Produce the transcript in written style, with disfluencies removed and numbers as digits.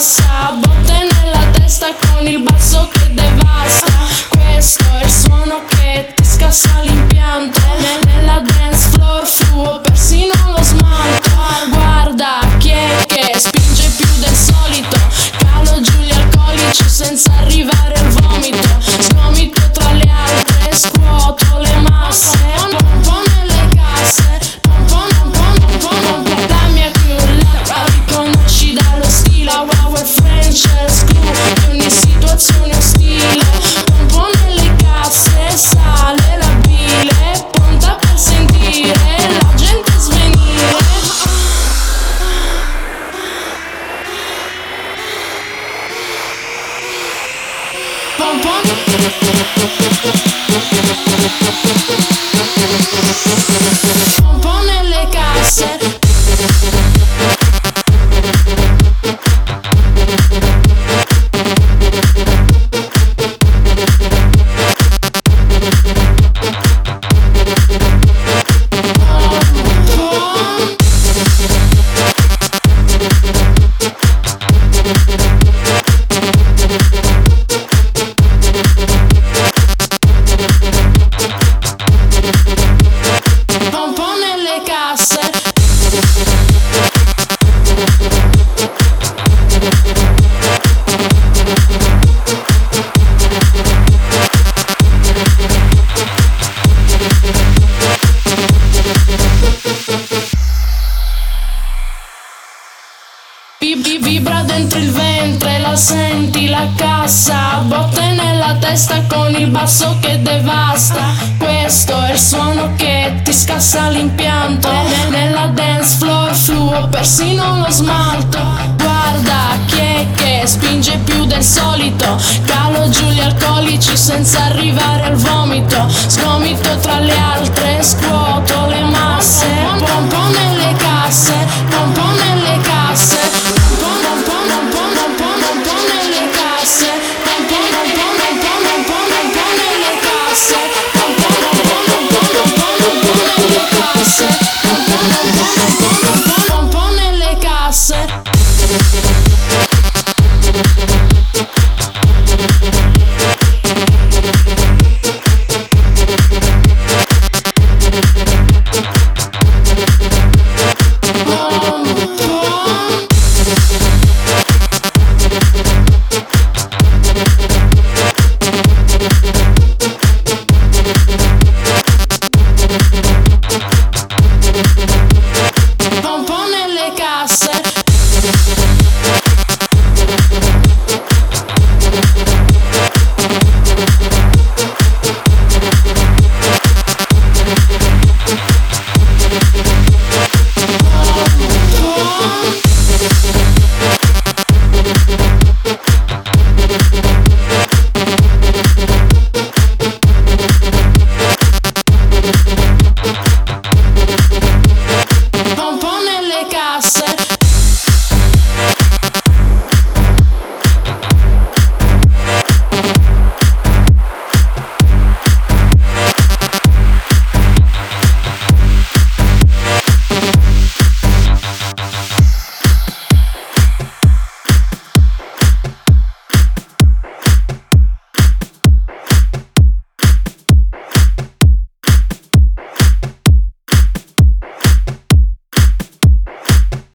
cassa, botte nella testa con il basso che devasta. Questo è il suono che ti scassa l'impianto. Nella dance floor fluo persino lo smalto. Guarda chi è che spinge più del solito, calo giù gli alcolici senza arrivare al vomito. Sgomito tra le altre, scuoto le masse, pompo nelle casse, pompo. La mia crew la riconosci dallo stile, our French school, di ogni situazione ostile. Pompo nelle casse, sale la bile, pronta per sentire la gente svenire. Pompo nelle casse. Pompo nelle casse. Vibra dentro il ventre, la senti la cassa, botte nella testa con il basso che devasta. Questo è il suono che ti scassa l'impianto. Nella dance floor fluo persino lo smalto. Guarda chi è che spinge più del solito, calo giù gli alcolici senza arrivare al vomito. Sgomito tra le altre, scuoto le masse, pompo nelle casse, pompo nelle